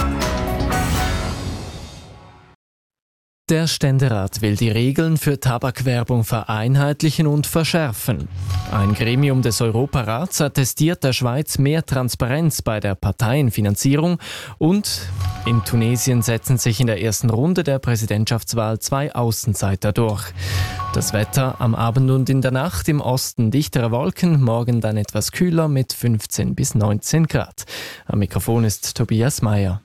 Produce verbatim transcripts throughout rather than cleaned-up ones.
Der Ständerat will die Regeln für Tabakwerbung vereinheitlichen und verschärfen. Ein Gremium des Europarats attestiert der Schweiz mehr Transparenz bei der Parteienfinanzierung und in Tunesien setzen sich in der ersten Runde der Präsidentschaftswahl zwei Außenseiter durch. Das Wetter am Abend und in der Nacht im Osten dichtere Wolken, morgen dann etwas kühler mit fünfzehn bis neunzehn Grad. Am Mikrofon ist Tobias Meyer.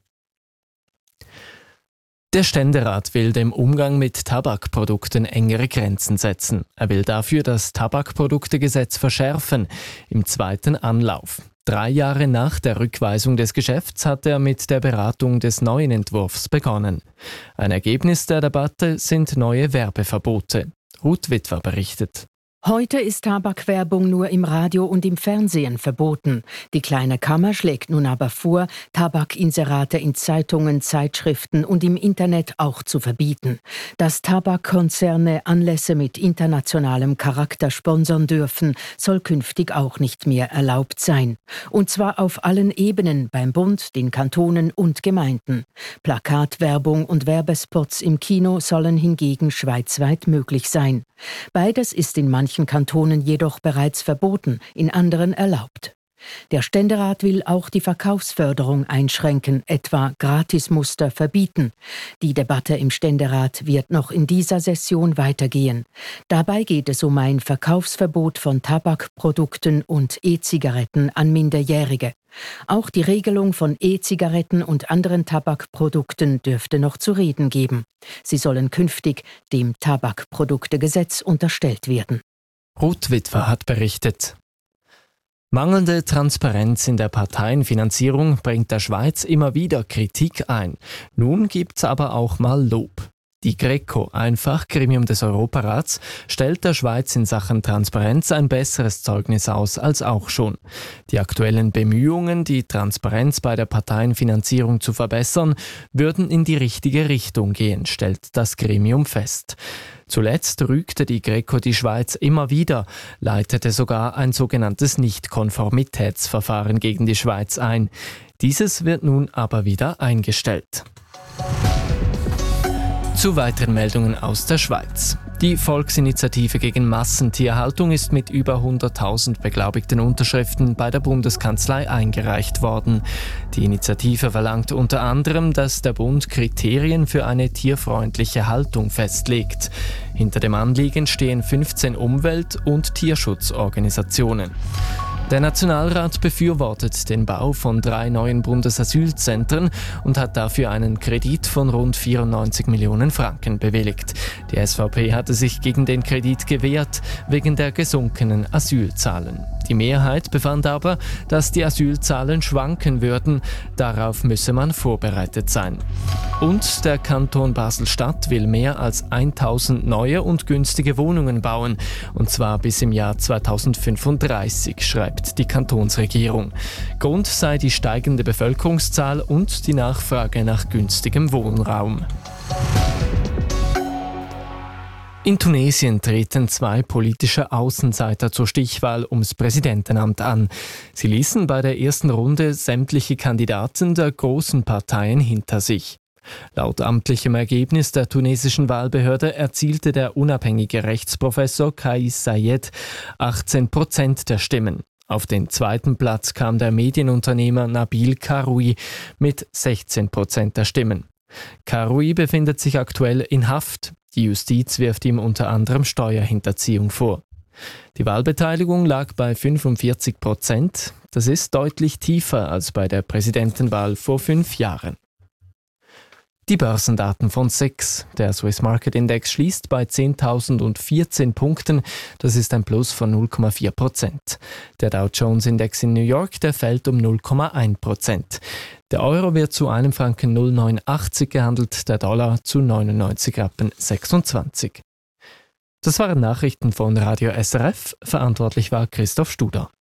Der Ständerat will dem Umgang mit Tabakprodukten engere Grenzen setzen. Er will dafür das Tabakproduktegesetz verschärfen, im zweiten Anlauf. Drei Jahre nach der Rückweisung des Geschäfts hat er mit der Beratung des neuen Entwurfs begonnen. Ein Ergebnis der Debatte sind neue Werbeverbote. Ruth Witwer berichtet. Heute ist Tabakwerbung nur im Radio und im Fernsehen verboten. Die Kleine Kammer schlägt nun aber vor, Tabakinserate in Zeitungen, Zeitschriften und im Internet auch zu verbieten. Dass Tabakkonzerne Anlässe mit internationalem Charakter sponsern dürfen, soll künftig auch nicht mehr erlaubt sein. Und zwar auf allen Ebenen, beim Bund, den Kantonen und Gemeinden. Plakatwerbung und Werbespots im Kino sollen hingegen schweizweit möglich sein. Beides ist in manchen Kantonen jedoch bereits verboten, in anderen erlaubt. Der Ständerat will auch die Verkaufsförderung einschränken, etwa Gratismuster verbieten. Die Debatte im Ständerat wird noch in dieser Session weitergehen. Dabei geht es um ein Verkaufsverbot von Tabakprodukten und E-Zigaretten an Minderjährige. Auch die Regelung von E-Zigaretten und anderen Tabakprodukten dürfte noch zu reden geben. Sie sollen künftig dem Tabakproduktegesetz unterstellt werden. Ruth Witwer hat berichtet. Mangelnde Transparenz in der Parteienfinanzierung bringt der Schweiz immer wieder Kritik ein. Nun gibt's aber auch mal Lob. Die Greco, ein Fachgremium des Europarats, stellt der Schweiz in Sachen Transparenz ein besseres Zeugnis aus als auch schon. Die aktuellen Bemühungen, die Transparenz bei der Parteienfinanzierung zu verbessern, würden in die richtige Richtung gehen, stellt das Gremium fest. Zuletzt rügte die Greco die Schweiz immer wieder, leitete sogar ein sogenanntes Nichtkonformitätsverfahren gegen die Schweiz ein. Dieses wird nun aber wieder eingestellt. Zu weiteren Meldungen aus der Schweiz. Die Volksinitiative gegen Massentierhaltung ist mit über hunderttausend beglaubigten Unterschriften bei der Bundeskanzlei eingereicht worden. Die Initiative verlangt unter anderem, dass der Bund Kriterien für eine tierfreundliche Haltung festlegt. Hinter dem Anliegen stehen fünfzehn Umwelt- und Tierschutzorganisationen. Der Nationalrat befürwortet den Bau von drei neuen Bundesasylzentren und hat dafür einen Kredit von rund vierundneunzig Millionen Franken bewilligt. Die S V P hatte sich gegen den Kredit gewehrt, wegen der gesunkenen Asylzahlen. Die Mehrheit befand aber, dass die Asylzahlen schwanken würden. Darauf müsse man vorbereitet sein. Und der Kanton Basel-Stadt will mehr als tausend neue und günstige Wohnungen bauen, und zwar bis im Jahr zweitausendfünfunddreißig, schreibt die Kantonsregierung. Grund sei die steigende Bevölkerungszahl und die Nachfrage nach günstigem Wohnraum. In Tunesien treten zwei politische Außenseiter zur Stichwahl ums Präsidentenamt an. Sie ließen bei der ersten Runde sämtliche Kandidaten der großen Parteien hinter sich. Laut amtlichem Ergebnis der tunesischen Wahlbehörde erzielte der unabhängige Rechtsprofessor Kais Sayed achtzehn Prozent der Stimmen. Auf den zweiten Platz kam der Medienunternehmer Nabil Karoui mit sechzehn Prozent der Stimmen. Karoui befindet sich aktuell in Haft. Die Justiz wirft ihm unter anderem Steuerhinterziehung vor. Die Wahlbeteiligung lag bei fünfundvierzig Prozent. Das ist deutlich tiefer als bei der Präsidentenwahl vor fünf Jahren. Die Börsendaten von S I X. Der Swiss Market Index schließt bei zehntausendvierzehn Punkten. Das ist ein Plus von null Komma vier Prozent. Der Dow Jones Index in New York, der fällt um null Komma eins Prozent. Der Euro wird zu einem Franken null Komma neunundachtzig gehandelt, der Dollar zu neunundneunzig Rappen sechsundzwanzig. Das waren Nachrichten von Radio S R F. Verantwortlich war Christoph Studer.